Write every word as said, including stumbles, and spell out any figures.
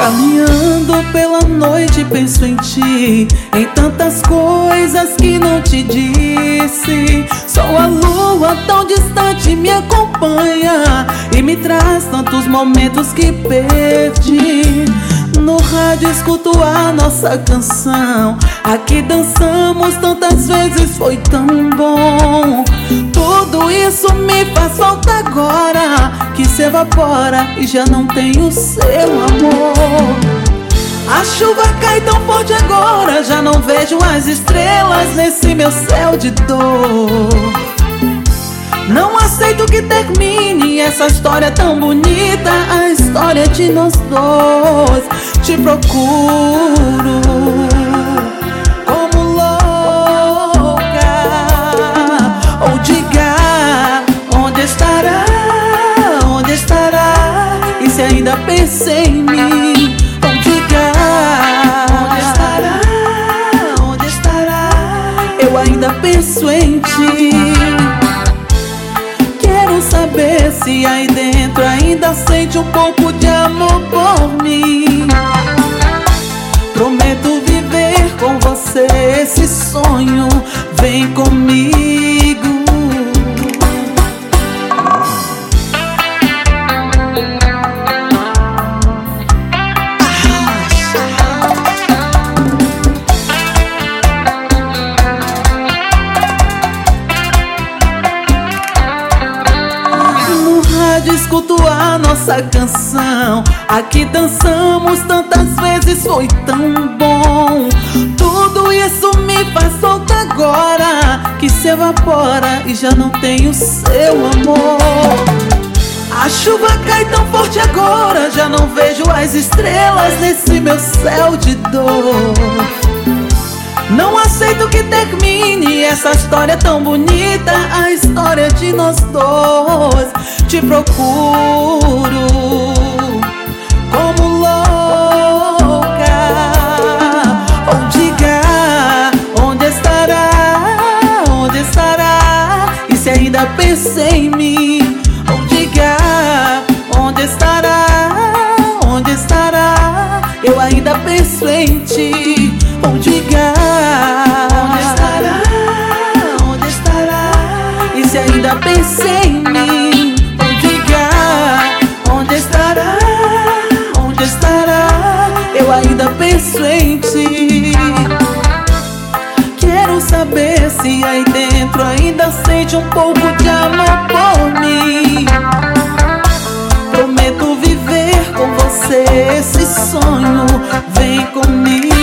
Caminhando pela noite penso em ti, em tantas coisas que não te disse. Só a lua tão distante me acompanha e me traz tantos momentos que perdi. No rádio escuto a nossa canção, aqui dançamos tantas vezes, foi tão bom. Tudo isso me faz falta agora, que se evapora e já não tenho o seu amor. A chuva cai tão forte agora, já não vejo as estrelas nesse meu céu de dor. Não aceito que termine essa história tão bonita, a história de nós dois. Te procuro como louca, ou diga onde estará, onde estará, e se ainda pensa em mim. Ou diga onde estará, onde estará, eu ainda penso em ti. Saber se aí dentro ainda sente um pouco de amor por mim. Prometo viver com você esse sonho, vem comigo. Escuto a nossa canção, aqui dançamos tantas vezes, foi tão bom. Tudo isso me faz falta agora, que se evapora e já não tenho seu amor. A chuva cai tão forte agora, já não vejo as estrelas nesse meu céu de dor. Não aceito que termine essa história tão bonita, a história de nós dois. Te procuro como louca, ou diga onde estará, onde estará, e se ainda pensa em mim. Ou diga onde estará, onde estará, eu ainda penso em ti. Ou diga onde estará, onde estará, e se ainda pensa em mim. Ou diga onde estará, onde estará, eu ainda penso em ti. Quero saber se aí dentro ainda sente um pouco de amor por mim. Prometo viver com você esse sonho, vem comigo.